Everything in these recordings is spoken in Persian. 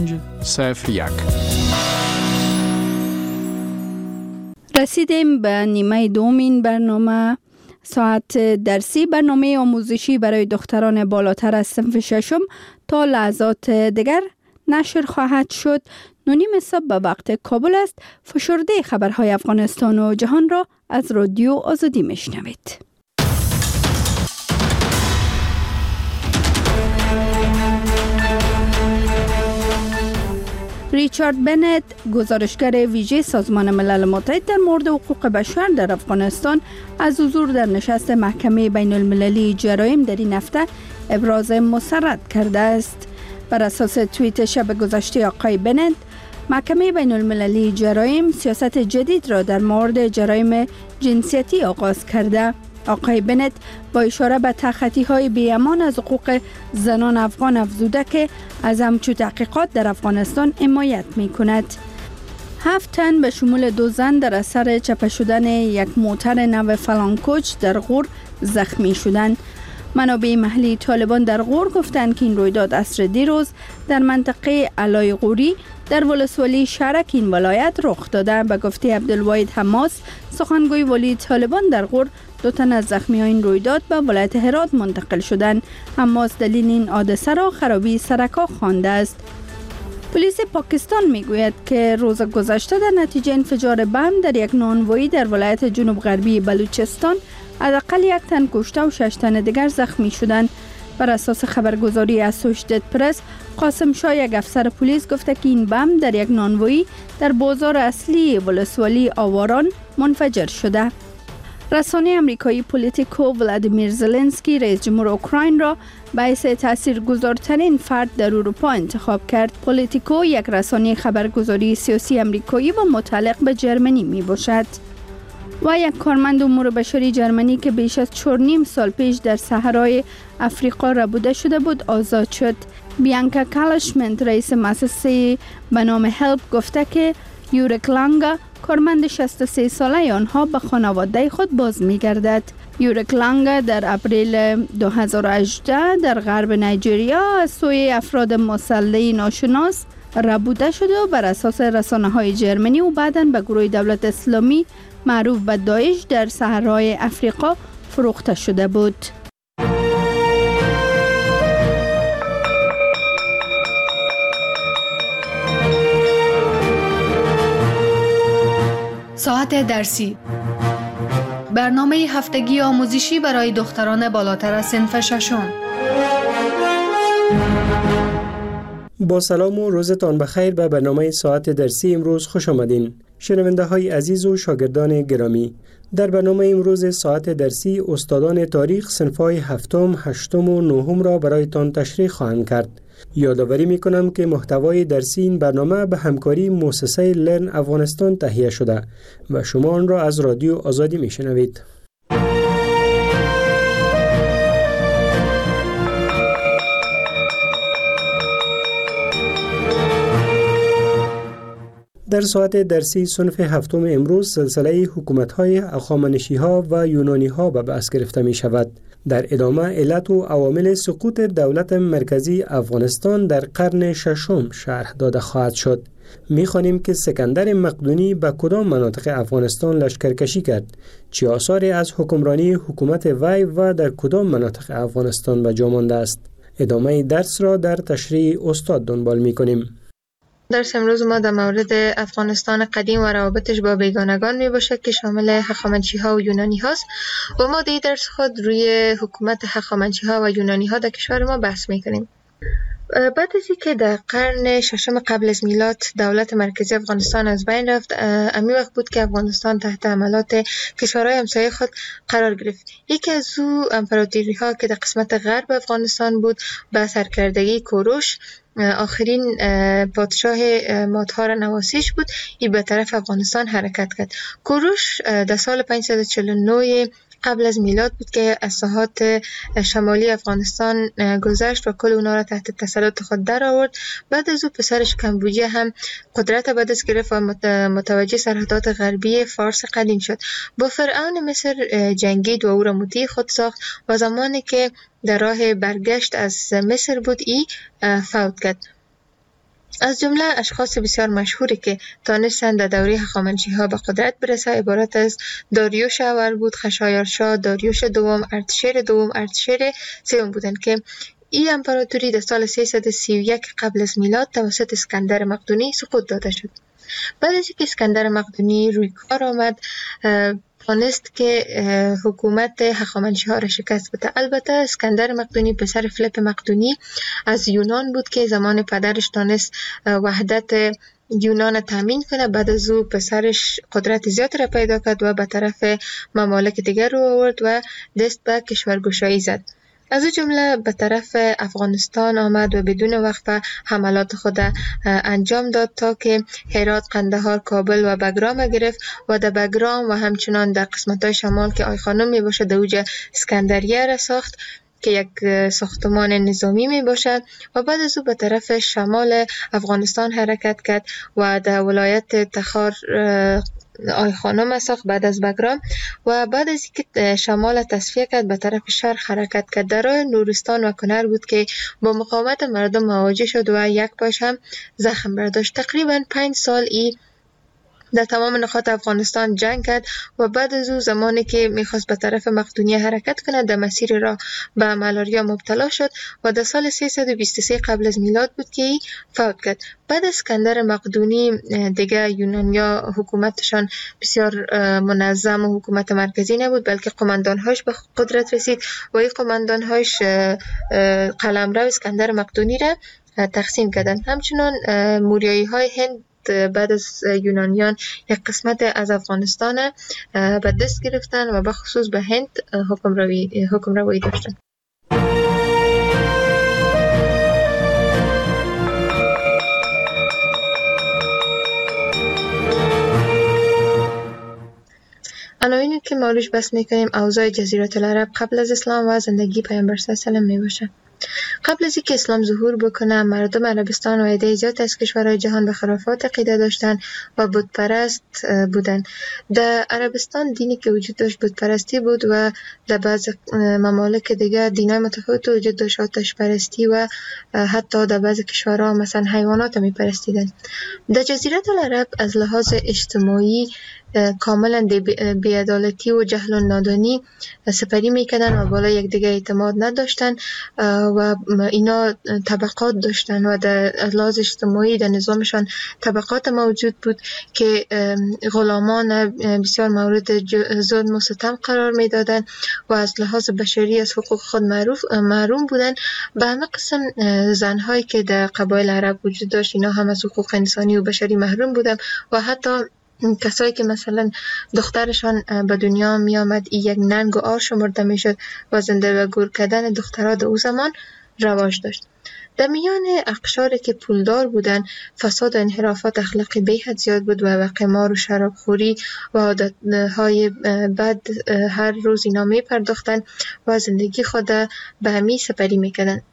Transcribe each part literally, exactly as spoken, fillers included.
صفر یک. رسیدیم به نیمه دومین برنامه ساعت درسی. برنامه آموزشی برای دختران بالاتر از صنف ششم تا لحظات دیگر نشر خواهد شد. نونیم صبح به وقت کابل است. فشرده خبرهای افغانستان و جهان را از رادیو آزادی میشنوید. ریچارد بنت، گزارشگر ویژه سازمان ملل متحد در مورد حقوق بشر در افغانستان، از حضور در نشست محکمه بین المللی جرایم در این هفته ابراز مسرت کرده است. بر اساس توییت شب گذشته آقای بنت، محکمه بین المللی جرایم سیاست جدید را در مورد جرایم جنسیتی آغاز کرده. آقای بنت با اشاره به تخطی‌های بی‌امان از حقوق زنان افغان افزوده که از همچون تحقیقات در افغانستان حمایت می‌کند. هفت تن به شمول دو زن در اثر چپه شدن یک موتر نو فلانکوچ در غور زخمی شدند. منابع محلی طالبان در غور گفتند که این رویداد عصر دیروز در منطقه علای غوری در ولسوالی شرک این ولایت رخ داده. به گفته عبدالواحد حماس، سخنگوی ولی طالبان در غور، دو تن از زخمی این رویداد به ولایت هرات منتقل شدند. حماس دلیل این حادثه را خرابی سرک‌ها خوانده است. پلیس پاکستان میگوید که روز گذشته در نتیجه انفجار بم در یک نانوایی در ولایت جنوب غربی بلوچستان حداقل یک تن کشته و شش تن دیگر زخمی شدند. بر اساس خبرگزاری اسوشیتد پرس، قاسم شاه، یک افسر پلیس، گفته که این بم در یک نانوایی در بازار اصلی ولسوالی آواران منفجر شده. رسانه امریکایی پولیتیکو ولادیمیر زلنسکی رئیس جمهور اوکراین را به حیث تاثیرگذارترین فرد در اروپا انتخاب کرد. پولیتیکو یک رسانه خبرگزاری سیاسی امریکایی و متعلق به جرمنی می باشد. و یک کارمند امور بشری جرمنی که بیش از چهار نیم سال پیش در صحرای افریقا ربوده شده بود آزاد شد. بیانکا کالشمنت، رئیس مؤسسه به نام هلپ، گفته که یورک لانگا، کارمند شصت و سه ساله آنها، به خانواده خود باز می گردد. یورک لانگا در اپریل دو هزار و هجده در غرب نایجریا از سوی افراد مسلح ناشناس ربوده شده و بر اساس رسانه‌های جرمنی و بعداً به گروه دولت اسلامی معروف به داعش در صحرای افریقا فروخته شده بود. ساعت درسی، برنامه هفتگی آموزشی برای دختران بالاتر از صنف ششم. با سلام و روزتان بخیر به برنامه ساعت درسی امروز خوش آمدین. شنونده های عزیز و شاگردان گرامی، در برنامه امروز ساعت درسی استادان تاریخ صنف‌های هفتم، هشتم و نهم را برایتان تشریح خواهند کرد. یادآوری می‌کنم که محتوای درسی این برنامه به همکاری مؤسسه لرن افغانستان تهیه شده و شما آن را از رادیو آزادی می‌شنوید. در ساعت درسی صنف هفتم امروز سلسله حکومت‌های هخامنشی‌ها و یونانی‌ها به بحث گرفته می‌شود. در ادامه علت و عوامل سقوط دولت مرکزی افغانستان در قرن ششم شرح داده خواهد شد. می‌خوانیم که سکندر مقدونی به کدام مناطق افغانستان لشکرکشی کرد، چه آثاری از حکمرانی حکومت وی و در کدام مناطق افغانستان به جا مانده است. ادامه درس را در تشریح استاد دنبال می‌کنیم. درس امروز ما در مورد افغانستان قدیم و روابطش با بیگانگان می باشد که شامل هخامنشی ها و یونانی هاست و ما در درس خود روی حکومت هخامنشی ها و یونانی ها در کشور ما بحث می کنیم. بعد از اینکه در قرن ششم قبل از میلاد دولت مرکزی افغانستان از بین رفت، امی وقت بود که افغانستان تحت حملات کشورهای همسایه خود قرار گرفت. یکی از او امپراتوری ها که در قسمت غرب افغانستان بود به سرکردگی کوروش، آخرین پادشاه مادها نواسیش بود، این به طرف افغانستان حرکت کرد. کوروش در سال پانصد و چهل و نه قبل از میلاد بود که از ساحات شمالی افغانستان گذشت و کل اونا را تحت تسلط خود در آورد. بعد از او پسرش کمبوجیه هم قدرت به دست گرفت و متوجه سرحدات غربی فارس قدیم شد. با فرعون مصر جنگید و او را مطیع خود ساخت و زمانی که در راه برگشت از مصر بود ای فوت کرد. از جمله اشخاص بسیار مشهوری که تانستند در دوره هخامنشی‌ها به قدرت برسه عبارت از داریوش اول بود، خشایارشا، داریوش دوم، ارتشیر دوم، ارتشیر سوم بودند که این امپراتوری در سال سیصد و سی و یک قبل از میلاد توسط اسکندر مقدونی سقوط داده شد. بعد از اینکه اسکندر مقدونی روی کار آمد، توانست که حکومت هخامنشی‌ها را شکست بده. البته اسکندر مقدونی پسر فیلیپ مقدونی از یونان بود که زمان پدرش تانست وحدت یونان تامین کنه. بعد از او پسرش قدرت زیاد را پیدا کرد و به طرف ممالک دیگر رو آورد و دست به کشورگشایی زد. از این جمله به طرف افغانستان آمد و بدون وقفه حملات خود انجام داد تا که هرات، قندهار، کابل و بگرام گرفت و در بگرام و همچنان در قسمت‌های شمال که آی خانم می باشد در اوج اسکندریه را ساخت که یک ساختمان نظامی می باشد و بعد از او به طرف شمال افغانستان حرکت کرد و در ولایت تخار آی خانم ساخت بعد از بگرام و بعد از اینکه شمال تصفیه کرد به طرف شرق حرکت کرد. در راه نورستان و کنر بود که با مقاومت مردم مواجه شد و یک پاش هم زخم برداشت. تقریبا پنج سال ای در تمام نقاط افغانستان جنگ کرد و بعد از او زمانی که میخواست به طرف مقدونیه حرکت کنه در مسیر راه به ملاریا مبتلا شد و در سال سیصد و بیست و سه قبل از میلاد بود که ای فوت کرد. بعد از اسکندر مقدونی دیگه یونانیا حکومتشان بسیار منظم و حکومت مرکزی نبود، بلکه قماندانهاش به قدرت رسید و این قماندانهاش قلمرو اسکندر مقدونی را تقسیم کردند. همچنان موریایی های هند بعد از یونانیان یک قسمت از افغانستان به دست گرفتن و به خصوص به هند حکم روی حکم روی داشتن. عناوینی که ما روش بحث میکنیم اوضاع جزیره العرب قبل از اسلام و زندگی پیامبر صلی الله علیه و آله می باشه. قبل از اینکه اسلام ظهور بکنه مردم عربستان و عده زیاد از کشورهای جهان به خرافات عقیده داشتن و بت پرست بودن. در عربستان دینی که وجود داشت بت پرستی بود و در بعض ممالک دیگه دینای متفاوت وجود داشت، آتش پرستی و حتی در بعض کشورها مثلا حیوانات می پرستیدن. در جزیره العرب از لحاظ اجتماعی کاملا بی‌عدالتی و جهل و نادانی سپری میکردن و بالا یک دیگه اعتماد نداشتن و اینا طبقات داشتن و در لحاظ اجتماعی در نظامشان طبقات موجود بود که غلامان بسیار مورد ظلم و ستم قرار میدادن و از لحاظ بشری از حقوق خود معروف محروم بودن. به همه قسم زنهایی که در قبایل عرب وجود داشت اینا هم از حقوق انسانی و بشری محروم بودن و حتی کسایی که مثلا دخترشان به دنیا می آمد این یک ننگ و آر شمرده می شد و زنده و گور کردن دخترها در او زمان رواج داشت. در میان اقشاری که پولدار بودن فساد و انحرافات اخلاقی به حد زیاد بود و قمار و شرابخوری و عادتهای بد هر روز اینا می پرداختن و زندگی خود به همی سپری می کردن.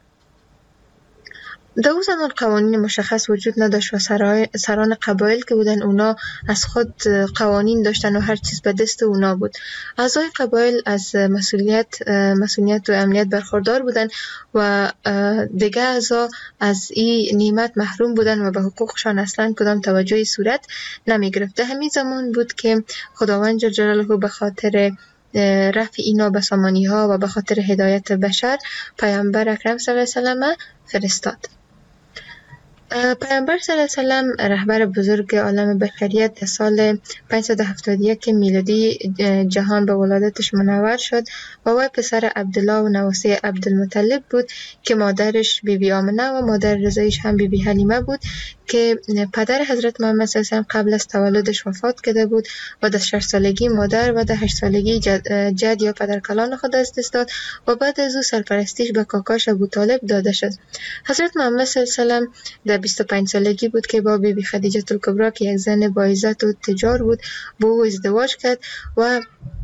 در اون زمان قوانین مشخص وجود نداشت و سران قبایل که بودن اونا از خود قوانین داشتن و هر چیز به دست اونا بود. اعضای قبایل از مسئولیت مسئولیت و امنیت برخوردار بودن و دیگه اعضا از این نعمت محروم بودن و به حقوقشان اصلا کدام توجهی صورت نمی گرفت. همین زمان بود که خداوند جل جلاله به خاطر رفع اینا به سامانی ها و به خاطر هدایت بشر پیامبر اکرم صلی الله علیه و سلم فرستاد. پیامبر صلی الله علیه و سلم رهبر بزرگ عالم بشریت در سال پانصد و هفتاد و یک میلادی جهان به ولادتش منور شد و وی پسر عبدالله و نواسه عبدالمطلب بود که مادرش بی بی آمنه و مادر رضایش هم بی بی حلیمه بود که پدر حضرت محمد صلی الله علیه و سلم قبل از تولدش وفات کرده بود و در شش سالگی مادر و در هشت سالگی جد, جد یا پدرکلان خود از دست داد و بعد از او سرپرستیش به کاکاش ابوطالب داده شد. حضرت محمد صلی الله علیه و سلم در بیست و پنج سالگی بود که با بی بی خدیجه الکبری که یک زن با عزت و تجار بود با او ازدواج کرد و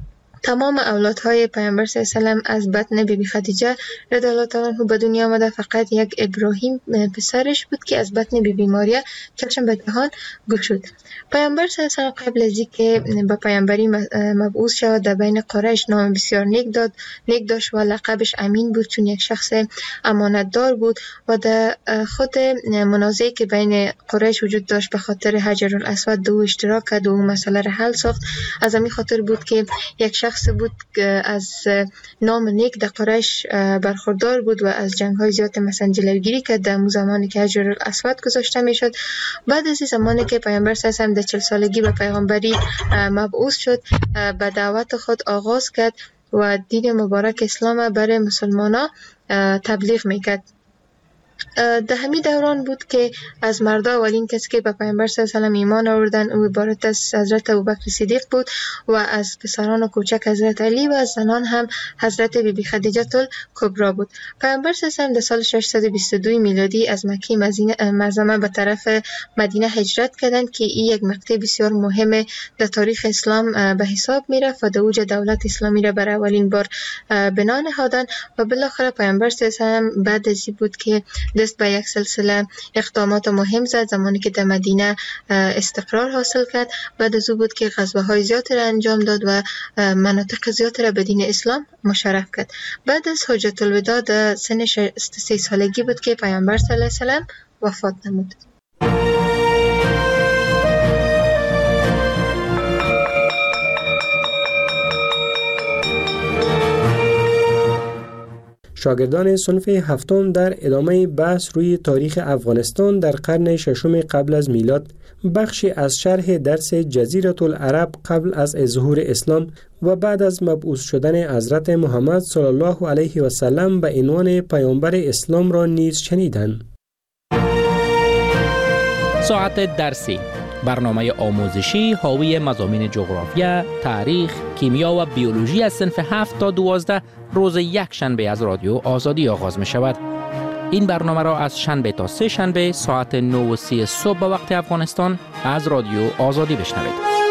تمام اولادهای پیامبر صلی الله علیه و آله از بطن بیبی خدیجه رضی الله تعالی عنها به دنیا آمده. فقط یک ابراهیم پسرش بود که از بطن بیبی ماریا چشم به جهان گشود. پیامبر صلی الله علیه و آله قبل از اینکه به پیامبری مبعوث شود در بین قریش نام بسیار نیک داد نیک داشت و لقبش امین بود، چون یک شخص امانتدار بود و در خود منازعی که بین قریش وجود داشت به خاطر حجر الاسود دو اشتراک کرد و اون مسئله را حل ساخت. از همین خاطر بود که یک شخص بود که از نام نیک در قریش برخوردار بود و از جنگ های زیاد مثلا جلوگیری کرد در زمانی که حجر الاسود گذاشته میشد. بعد از این زمانی که پیامبر صلی الله علیه و آله در چهل سالگی به پیغمبری مبعوث شد، به دعوت خود آغاز کرد و دین مبارک اسلام برای مسلمانان تبلیغ میکرد. در همین دوران بود که از مردا اولین کسی که به پیامبر صلی الله علیه و آله ایمان آوردن او عبارت از حضرت ابوبکر صدیق بود و از پسران و کوچک حضرت علی و از زنان هم حضرت بیبی خدیجه الکبری بود. پیامبر صلی الله علیه و آله در سال ششصد و بیست و دو میلادی از مکه معظمه به طرف مدینه هجرت کردند که این یک مقطع بسیار مهم در تاریخ اسلام به حساب میرفت و در اوج دولت اسلامی را برای اولین بار بنا نهادند و بالاخره پیامبر صلی الله علیه و آله بعد از این بود که دست به یک سلسله اقدامات مهم زد. زمانی که در مدینه استقرار حاصل کرد، بعد از او بود که غزوه های زیادی را انجام داد و مناطق زیادی را به دین اسلام مشرف کرد. بعد از حجت الوداع در سن شصت و سه سالگی بود که پیامبر صلی الله علیه و آله وفات نمود. شاگردان صنف هفتم در ادامه بحث روی تاریخ افغانستان در قرن ششم قبل از میلاد بخشی از شرح درس جزیره العرب قبل از ظهور اسلام و بعد از مبعوث شدن حضرت محمد صلی الله علیه و سلم به عنوان پیامبر اسلام را نیز شنیدند. ساعت درسی، برنامه آموزشی حاوی مضامین جغرافیا، تاریخ، کیمیا و بیولوژی از صنف هفت تا دوازده روز یک شنبه از رادیو آزادی آغاز می شود. این برنامه را از شنبه تا سه شنبه ساعت نه و سی صبح به وقت افغانستان از رادیو آزادی بشنوید.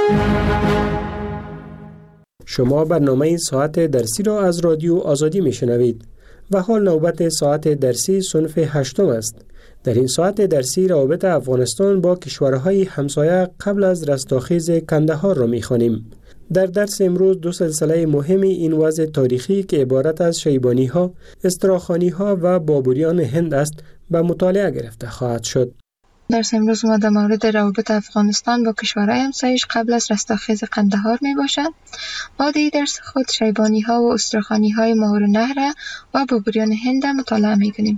شما برنامه ساعت درسی را از رادیو آزادی می شنوید و حال نوبت ساعت درسی صنف هشتم است. در این ساعت درسی روابط افغانستان با کشورهای همسایه قبل از رستاخیز کندهار را می‌خوانیم. در درس امروز دو سلسله مهم این وضع تاریخی که عبارت از شیبانی‌ها، استراخانی‌ها و بابریان هند است به مطالعه گرفته خواهد شد. درس امروز ما در مورد روابط افغانستان با کشورهای همسایش قبل از رستاخیز قندهار می باشد. ما در درس خود شیبانی‌ها و استراخانی‌های ماورالنهر و بابریان هند مطالعه می‌کنیم.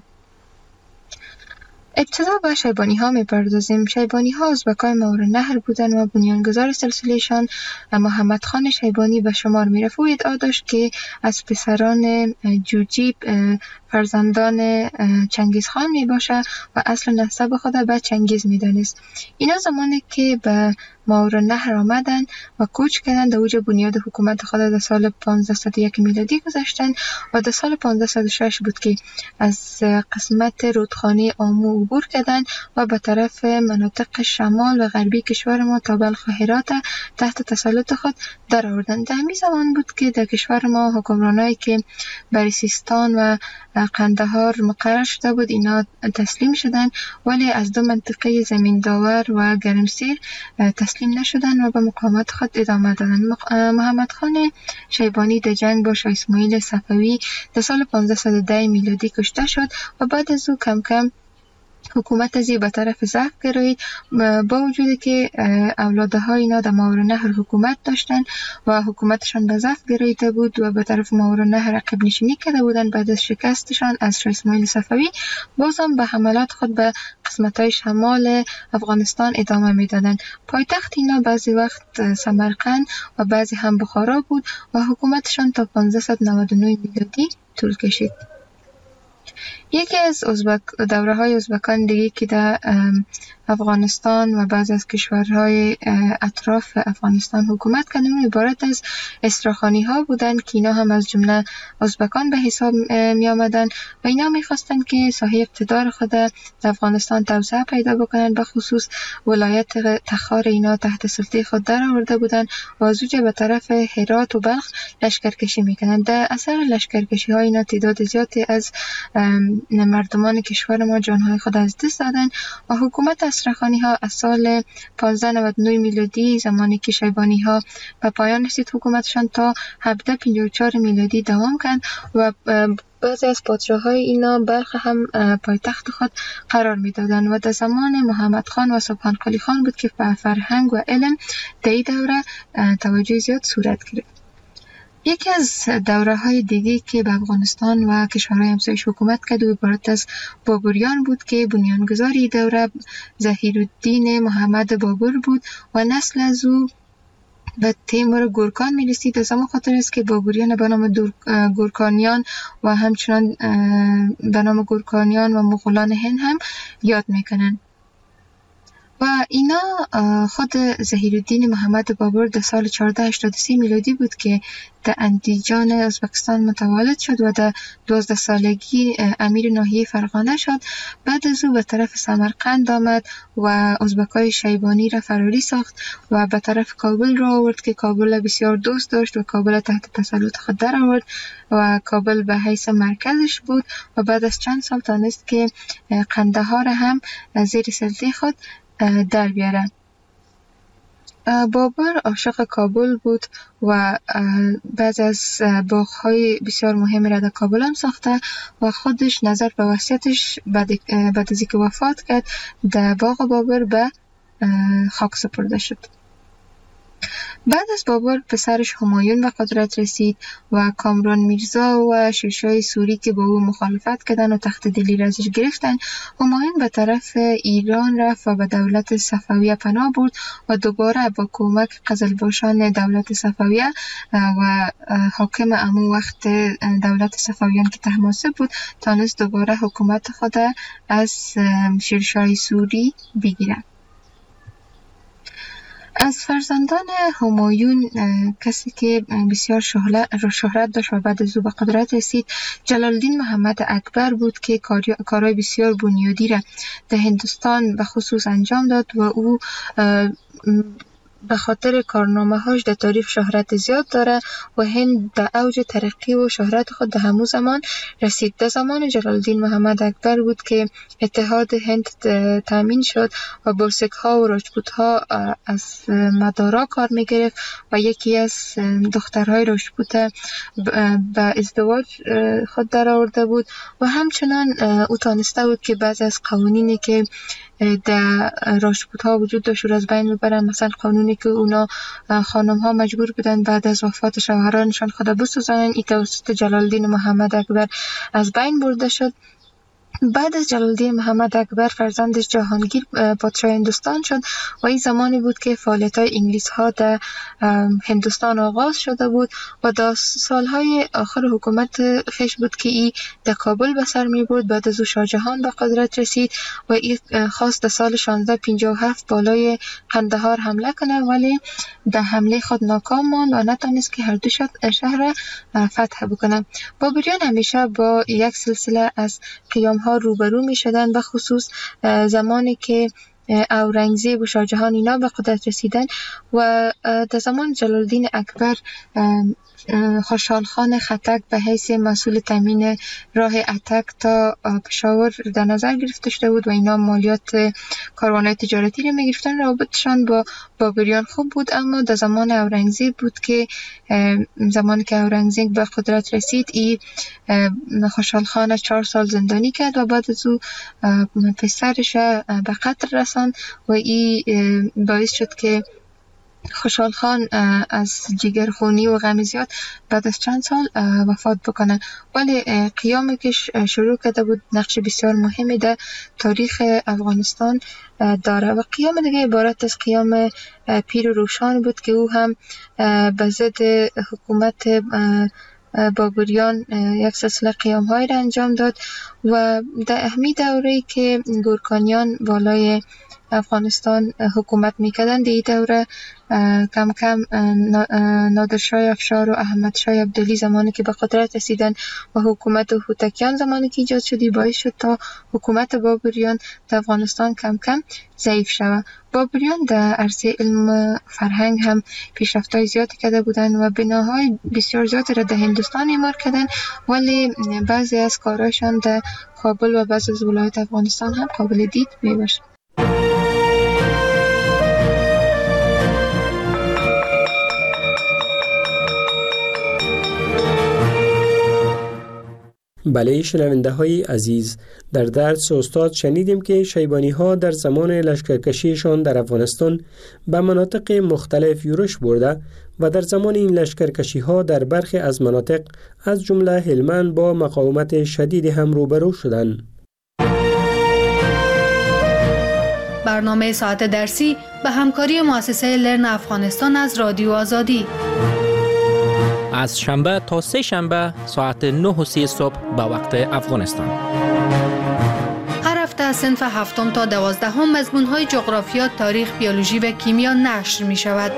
ابتدا به شیبانی ها می پردازیم. شیبانی ها ازبکای ماورالنهر بودند و بنیانگذار سلسلهشان محمد خان شیبانی به شمار می رفت. او ادعا داشت که از پسران جوجیب فرزندان چنگیز خان می باشه و اصل نسب خود به چنگیز می دانست. اینا زمانی که به ماورالنهر آمدن و کوچ کردن در اوج بنیاد حکومت خود در سال پانزده صد و یک میلادی گذاشتن و در سال پانزده صد و شش بود که از قسمت رودخانه آمو عبور کردن و به طرف مناطق شمال و غربی کشور ما تا بلخ و هرات تحت تسلط خود در آوردن. در همین زمان بود که در کشور ما حکمرانایی که بر سیستان و قندهار مقرر شده بود اینا تسلیم شدن، ولی از دو منطقه زمین داور و گرمسیر تسلیم نشدن و به مقاومت خود ادامه دادن. محمد خان شیبانی در جنگ با شاه اسماعیل صفوی در سال پانزده صد و ده میلادی کشته شد و بعد از او کم کم حکومت ازی به طرف ضعف گرایید، با وجودی که اولادهای اینا در ماورالنهر حکومت داشتن و حکومتشان به ضعف گراییده بود و به طرف ماورالنهر عقب نشینی کرده بودن. بعد از شکستشان از شاه اسماعیل صفوی بازم به حملات خود به قسمت‌های شمال افغانستان ادامه میدادند. پایتخت اینا بعضی وقت سمرقند و بعضی هم بخارا بود و حکومتشان تا پانزده صد و نود و نه میلادی طول کشید. یکی از ازبک دوره های ازبکان دیگه که در افغانستان و بعض از کشورهای اطراف افغانستان حکومت کردن عبارت از استراخانی ها بودند که اینا هم از جمله ازبکان به حساب می آمدن و اینا می خواستند که ساحه اقتدار خود در افغانستان توسعه پیدا بکنند. به خصوص ولایت تخار اینا تحت سلطه خود در آورده بودند و از اونجا به طرف هرات و بلخ لشکرکشی میکنند. در اثر لشکرکشی ها اینا تعداد زیادی از مردمان کشور ما جانهای خود از دست دادند و حکومت استراخانی ها از سال پانزده نود و نه میلادی زمانی که شیبانی ها به پایان رسید حکومتشان تا هفده پنجاه و چهار میلادی دوام کرد و بعضی از پادشاه‌های اینا بلخ هم پایتخت خود قرار می‌دادند و در زمان محمد خان و سبحان قلی خان بود که به فرهنگ و علم در این دوره توجه زیاد صورت گرفت. یکی از دوره‌های دیگه که به افغانستان و کشورهای همسایش حکومت کرد و عبارت از بابریان بود که بنیانگذار این دوره ظهیرالدین محمد بابر بود و نسل از او به تیمور گورکان می رسید. از همون خاطر است که بابریان به نام گورکانیان و همچنان به نام گورکانیان و مغولان هند هم یاد میکنن. و اینا خود ظهیرالدین محمد بابر در سال چهارده هشتاد و سه میلادی بود که در اندیجان ازبکستان متولد شد و در دوازده سالگی امیر ناحیه فرغانه شد. بعد از او به طرف سمرقند آمد و ازبکای شیبانی را فراری ساخت و به طرف کابل را آورد که کابل بسیار دوست داشت و کابل تحت تسلط خود در آورد و کابل به حیث مرکزش بود و بعد از چند سال تانست که قندهار هم زیر سلطه خود در بیاره. بابر عاشق کابل بود و بعض از باغ‌های بسیار مهم را در کابل هم ساخته و خودش نظر به وصیتش بعد بعد از اینکه وفات کرد در باغ بابر به خاک سپرده شد. بعد از بابر پسرش همایون به قدرت رسید و کامران میرزا و شیرشاه سوری که با او مخالفت کردند و تخت دلی را ازش گرفتند. همایون به طرف ایران رفت و به دولت صفویه پناه برد و دوباره با کمک قزلباشان دولت صفویه و حاکم امو وقت دولت صفویان که طهماسب بود تانست دوباره حکومت خود از شیرشاه سوری بگیرد. از فرزندان همایون کسی که بسیار شهرت داشت و بعد از او به قدرت رسید جلال الدین محمد اکبر بود که کارهای بسیار بنیادی را در هندوستان به خصوص انجام داد و او به خاطر کارنامه هاش در تاریخ شهرت زیاد داره و هند در اوج ترقی و شهرت خود در همون زمان رسید. در زمان جلال الدین محمد اکبر بود که اتحاد هند تامین شد و بوسک ها و راجپوت ها از مدارا کار می گرفت و یکی از دخترهای راجپوت به ازدواج خود در آورده بود و همچنان او تانسته بود که بعضی از قوانینی که در راجپوت ها وجود داشت رو از بین ببرن. مثلا قانونی که اونا خانم ها مجبور بودن بعد از وفات شوهرانشان خود بسوزانن، این توسط جلال الدین محمد اکبر از بین برده شد. بعد از جلال الدین محمد اکبر فرزندش جهانگیر پادشاه هندوستان شد و این زمانی بود که فعالیت‌های انگلیس ها در هندوستان آغاز شده بود و در سالهای آخر حکومت خیش بود که این در کابل به سر می برد. بعد از او شاه جهان به قدرت رسید و این خواست در سال شانزده پنجاه و هفت بالای قندهار حمله کنه ولی در حمله خود ناکام ماند و نتونست که هر دو شهر فتح بکنه. بابریان همیشه با یک سلسله از قیام ها روبرو می شدن، به خصوص زمانی که اورنگزیب و شاه جهان اینا به قدرت رسیدن و در زمان جلال الدین اکبر خوشحال خان خټک به حیث مسئول تامین راه اتک تا پشاور در نظر گرفته شده بود و اینا مالیات کاروان‌های تجارتی رو می‌گرفتن. رابطشان با بابریان خوب بود، اما در زمان اورنگزیب بود که زمانی که اورنگزیب به قدرت رسید ای خوشحال خان چهار سال زندانی کرد و بعد از او پسرش به قتل رساند و ای باعث شد که خوشحال خان از جگرخونی و غم زیاد بعد از چند سال وفات بکنه. ولی قیامی که شروع کرده بود نقش بسیار مهمی در تاریخ افغانستان داره و قیام دیگه عبارت از قیام پیر روشان بود که او هم به ضد حکومت بابریان یک سلسله قیام های را انجام داد و در اهمی دوره که گورکانیان بالای افغانستان حکومت میکردن، دی دوره کم کم نادرشاه افشار و احمد شاه عبدالی زمانی که به قدرت رسیدن و حکومت هوتکیان زمانی که ایجاد شدی باعث شد تا حکومت بابریان در افغانستان کم کم ضعیف شود. بابریان در عرصه علم فرهنگ هم پیشرفت‌های زیادی کرده بودند و بناهای بسیار زیادی را در هندوستان اعمار کردند، ولی بعضی از کارهایشان در کابل و بعضی از ولایات افغانستان هم قابل دید میباشد. بله شنونده های عزیز، در درس استاد شنیدیم که شیبانی ها در زمان لشکرکشیشان در افغانستان به مناطق مختلف یورش برده و در زمان این لشکرکشی ها در برخی از مناطق از جمله هلمند با مقاومت شدید هم روبرو شدند. برنامه ساعت درسی به همکاری مؤسسه لرن افغانستان از رادیو آزادی از شنبه تا سه شنبه ساعت نه و سی صبح به وقت افغانستان. هر هفته از صنف هفتم تا دوازدهم مضمون‌های جغرافیا، تاریخ، بیولوژی و کیمیا نشر می شود.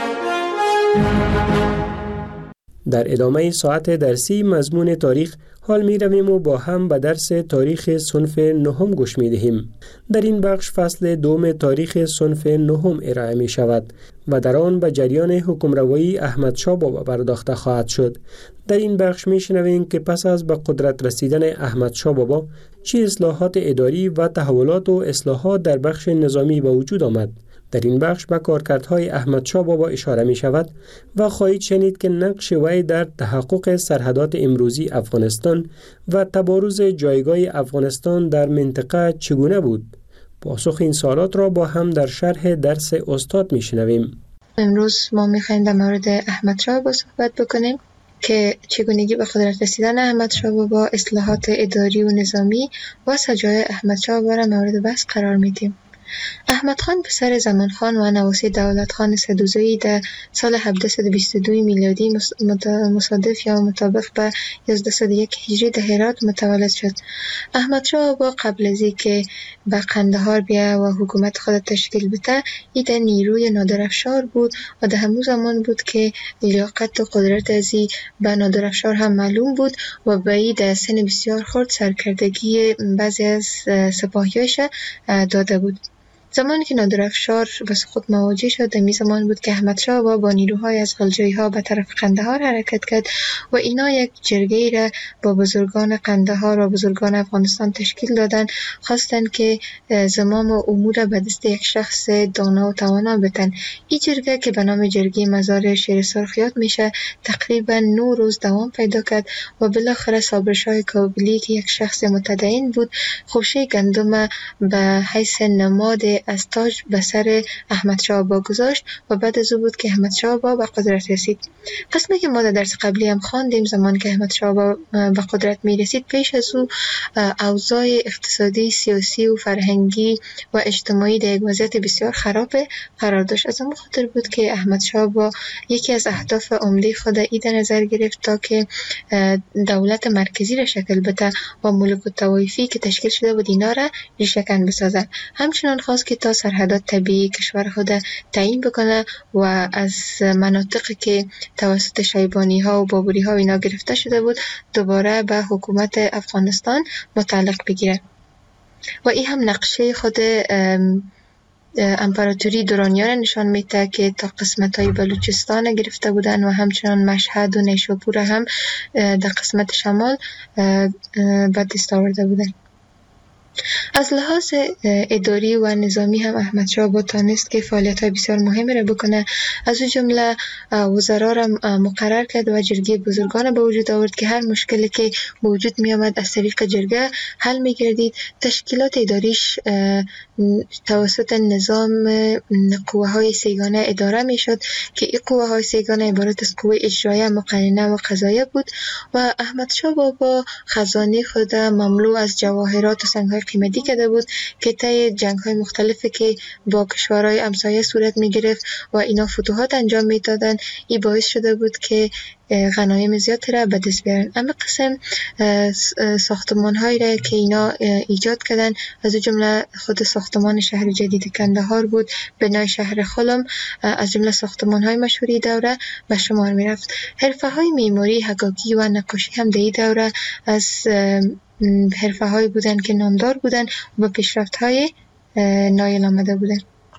در ادامه ساعت درسی مضمون تاریخ حال می رویم و با هم به درس تاریخ صنف نهم گوش می دهیم. در این بخش فصل دوم تاریخ صنف نهم ارائه می شود و در آن به جریان حکمروایی احمد شاه بابا پرداخته خواهد شد. در این بخش می شنویم که پس از به قدرت رسیدن احمد شاه بابا چه اصلاحات اداری و تحولات و اصلاحات در بخش نظامی به وجود آمد. در این بخش به کارکردهای احمد شاه بابا اشاره می شود و خواهید شنید که نقش وی در تحقق سرحدات امروزی افغانستان و تبارز جایگاه افغانستان در منطقه چگونه بود. پاسخ این سوالات را با هم در شرح درس استاد می شنویم. امروز ما می خواهیم در مورد احمد شاه بابا صحبت بکنیم که چگونگی به قدرت رسیدن احمد شاه بابا، اصلاحات اداری و نظامی و سجای احمد شاه بابا را مورد بحث قرار میدیم. احمد خان پسر زمان خان و نواسی دولت خان سدوزایی در سال هفتصد و بیست و دو میلادی مصادف یا مطابق به یازده و یک هجری در هرات متولد شد. احمد شاه بابا قبل از اینکه به قندهار بیا و حکومت خود تشکیل بده، ای در نیروی نادرافشار بود و در همون زمان بود که لیاقت و قدرت ازی به نادرافشار هم معلوم بود و به ای در سن بسیار خرد سرکردگی بعضی از سپاهیاش داده بود. زمانی که نادرافشار به سقوط مواجه شد، در می زمان بود که احمد شاه بابا با نیروهای از غلجایی ها به طرف قندهار حرکت کرد و اینا یک جرگه را با بزرگان قندهار و بزرگان افغانستان تشکیل دادن، خواستند که زمام و امور به دست یک شخص دانا و توانا بتن. این جرگه که به نام جرگه مزار شیر سرخ یاد میشه تقریبا نه روز دوام پیدا کرد و بالاخره صابرشاه کابلی که یک شخص متدین بود خوشه گندم به حیث نماد از تاج به سر احمد شاه بابا گذاشت و بعد از او بود که احمد شاه بابا به قدرت رسید. قسمی که ما در درس قبلی هم خواندیم، زمان که احمد شاه بابا به قدرت می رسید، پیش از او اوضاع اقتصادی، سیاسی و فرهنگی و اجتماعی در یک وضعیت بسیار خراب قرار داشت. از اون خاطر بود که احمد شاه بابا یکی از اهداف عمده خود ای در نظر گرفت تا که دولت مرکزی را شکل بده و ملوک الطوایفی که تشکیل شده بود اینا را ریشه‌کن بسازد. همچنان خواست که تا سرحدات طبیعی کشور خود تعیین بکنه و از مناطقی که توسط شیبانی ها و بابری ها اینا گرفته شده بود دوباره به حکومت افغانستان متعلق بگیره. و این هم نقشه خود امپراتوری دورانیان نشان میده که تا قسمت های بلوچستان گرفته بودن و همچنان مشهد و نیشابور هم در قسمت شمال به دست آورده بودن. از لحاظ اداری و نظامی هم احمد شاه بابا تانست که فعالیت‌های بسیار مهمی را بکنه. از او جمله وزرا را مقرر کرد و جرگه بزرگان به وجود آورد که هر مشکلی که به وجود می آمد از طریق جرگه حل می گردید. تشکیلات اداریش توسط نظام قوه های سیگانه اداره می شد که این قوه های سیگانه عبارت از قوه اجرایه، مقننه و قضاییه بود و احمد شاه بابا خزانه خود مملو از جواهرات و سنگ‌های قیمتی کرده بود که طی جنگ‌های مختلفی که با کشورهای همسایه صورت می‌گرفت و اینا فتوحات انجام می‌دادن. این باعث شده بود که غنایم زیاد را به دست بیارن. اما قسم ساختمان هایی را که اینا ایجاد کردن، از جمله خود ساختمان شهر جدید کندهار بود، بنای شهر خلم از جمله ساختمان های مشهوری دوره به شمار می رفت. حرفه های معماری، حکاکی و نقاشی هم در این دوره از حرفه هایی بودن که نامدار بودن و پیشرفت های نایل آمده بودن.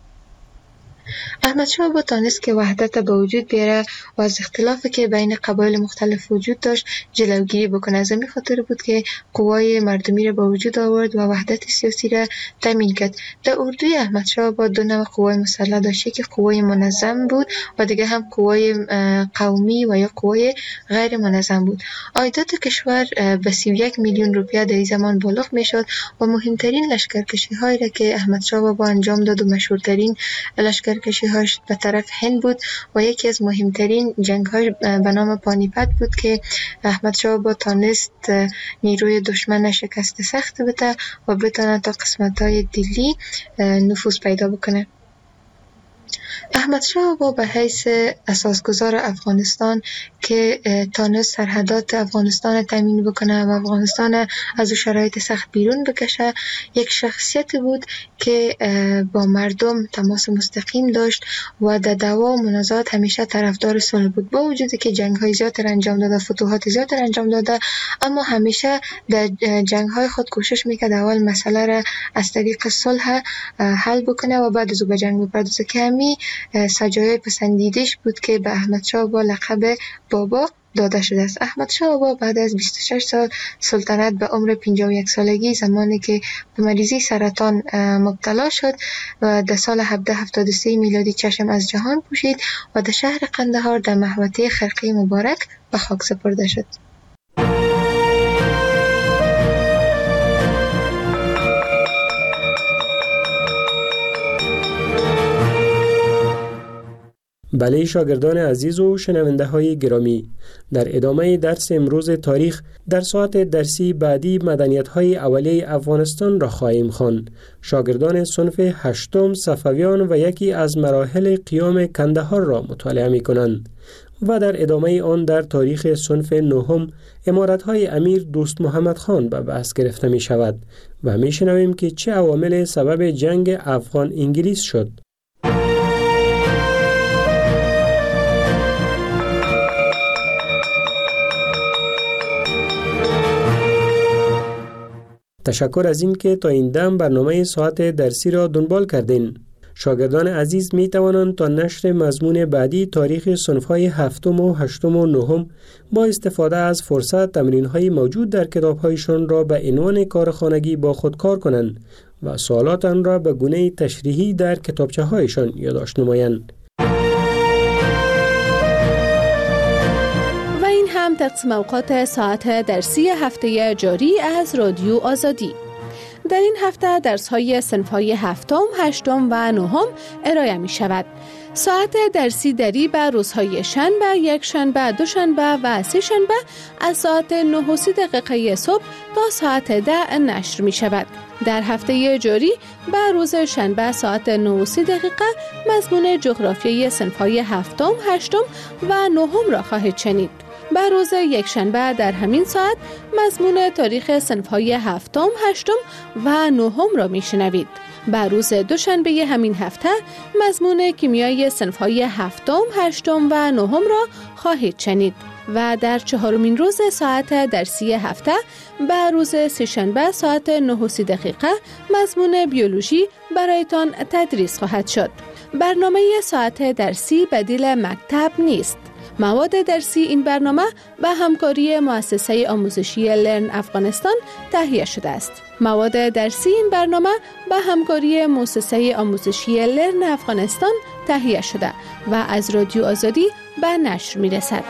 احمد شاه با تانست که وحدت به وجود بیاره و از اختلافی که بین قبایل مختلف وجود داشت جلوگیری بکنه. از همین خاطر بود که قوای مردمی را به وجود آورد و وحدت سیاسی را تامین کرد. در اردوی احمد شاه با دو نوع قوای مسلح داشت، که قوای منظم بود و دیگه هم قوای قومی و یا قوای غیر منظم بود. عایدات کشور به سی و یک میلیون روپیه در این زمان بالغ میشد و مهمترین لشکرکشی هایی را که احمد شاه با انجام داد و مشهورترین لشکر کشی‌هاش به طرف هند بود و یکی از مهمترین جنگ‌های به نام پانیپت بود که احمد شاه با تانست نیروی دشمن شکست سخت بده و بتونه تا قسمت‌های دلی نفوذ پیدا بکنه. احمد شاه با به حیث اساسگزار افغانستان که تانست سرحدات افغانستان تامین بکنه و افغانستان از شرایط سخت بیرون بکشه، یک شخصیت بود که با مردم تماس مستقیم داشت و در دعوا و منازعات همیشه طرفدار صلح بود. با وجودی که جنگ‌های زیاد انجام داده، فتوحات زیاد انجام داده، اما همیشه در جنگ‌های خود کوشش میکرد اول مسئله را از طریق صلح حل بکنه و بعد از او به جنگ بپردازه، که همین سجایای پسندیدش بود که به احمد شاه با لقب بابا داده شده است. احمد شاه بابا بعد از بیست و شش سال سلطنت به عمر پنجاه و یک سالگی، زمانی که به مریضی سرطان مبتلا شد و در سال هفده هفتاد و سه میلادی چشم از جهان پوشید و در شهر قندهار در محوطه خرقه مبارک به خاک سپرده شد. بله شاگردان عزیز و شنونده های گرامی، در ادامه درس امروز تاریخ در ساعت درسی بعدی مدنیت های اولیه افغانستان را خواهیم خواند. شاگردان صنف هشتم صفویان و یکی از مراحل قیام کندهار را مطالعه می کنند و در ادامه آن در تاریخ صنف نهم امارت های امیر دوست محمد خان به بحث گرفته می شود و می شنویم که چه عوامل سبب جنگ افغان انگلیس شد. تشکر از این که تا این دم برنامه ساعت درسی را دنبال کردین. شاگردان عزیز می توانند تا نشر مضمون بعدی تاریخ صنف‌های هفتم و هشتم و نهم با استفاده از فرصت تمرین‌های موجود در کتاب‌هایشان را به عنوان کارخانگی با خود کار کنند و سوالات آن را به گونه تشریحی در کتابچه‌هایشان یادداشت نمایند. هم تقسیم اوقات ساعت درسی هفته جاری از رادیو آزادی. در این هفته درس‌های صنف‌های هفتم، هشتم و نهم ارائه می شود. ساعت درسی دری به روزهای شنبه، یک شنبه، دو شنبه و سه شنبه از ساعت نه و سی دقیقه صبح تا ساعت ده نشر می شود. در هفته جاری به روز شنبه ساعت نه و سی دقیقه مضمون جغرافیای صنف‌های هفتم، هشتم و نهم را خواهید شنید. به روز یک شنبه در همین ساعت مضمون تاریخ صنف‌های هفتم، هشتم و نهم را میشنوید. به روز دوشنبه همین هفته مضمون کیمیای صنف‌های هفتم، هشتم و نهم را خواهید شنید و در چهارمین روز ساعت درسی هفته به روز سه‌شنبه ساعت نه و سی دقیقه مضمون بیولوژی برایتان تدریس خواهد شد. برنامه ساعت درسی بدیل مکتب نیست. مواد درسی این برنامه به همکاری مؤسسه آموزشی لرن افغانستان تهیه شده است. مواد درسی این برنامه به همکاری مؤسسه آموزشی لرن افغانستان تهیه شده و از رادیو آزادی به نشر می رسد.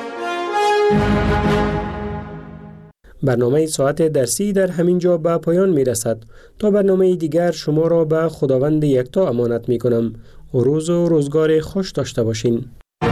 برنامه ساعت درسی در همین جا به پایان می رسد. تا برنامه دیگر شما را به خداوند یکتا امانت می کنم. روز و روزگار خوش داشته باشین.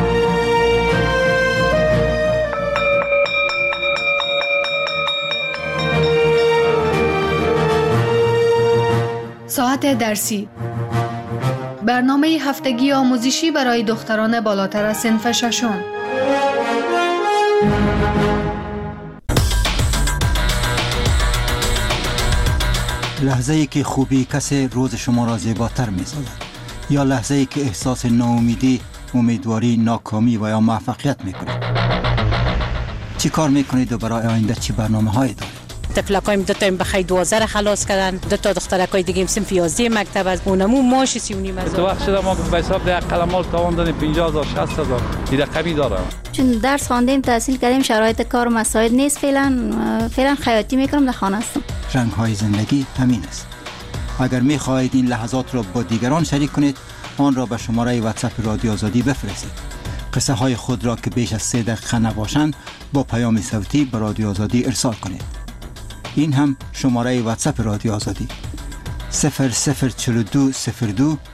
ساعت درسی، برنامه هفتگی آموزشی برای دختران بالاتر از صنف ششم. لحظه ای که خوبی کسی روز شما را زیباتر می سازد، یا لحظه ای که احساس ناامیدی، امیدواری، ناکامی و یا موفقیت می کنید. چی کار می کنید و برای آینده چی برنامه هایی دارید؟ تفلکایم دو تا بخیر دوازده خلاص کردن، دو تا دخترکای دیگه صنف یازده مکتب از اونمو ماش سی و نیم هزار. تو وقت شده ما به حساب ده قلمال تاوان دادیم پنجاه هزار شصت هزار این رقمی داره. چون درس خواندیم تحصیل کردیم شرایط کار مساعد نیست، فعلا فعلا خیاطی میکنم، در خانه هستم. رنگ های زندگی همین است. اگر می خواهید این لحظات را با دیگران شریک کنید، آن را به شماره واتساپ رادیو آزادی بفرستید. قصه های خود را که بیش از سه دقیقه نباشند با پیام صوتی به رادیو آزادی ارسال کنید. این هم شماره واتساپ رادیو آزادی صفر صفر چهل و دو صفر دو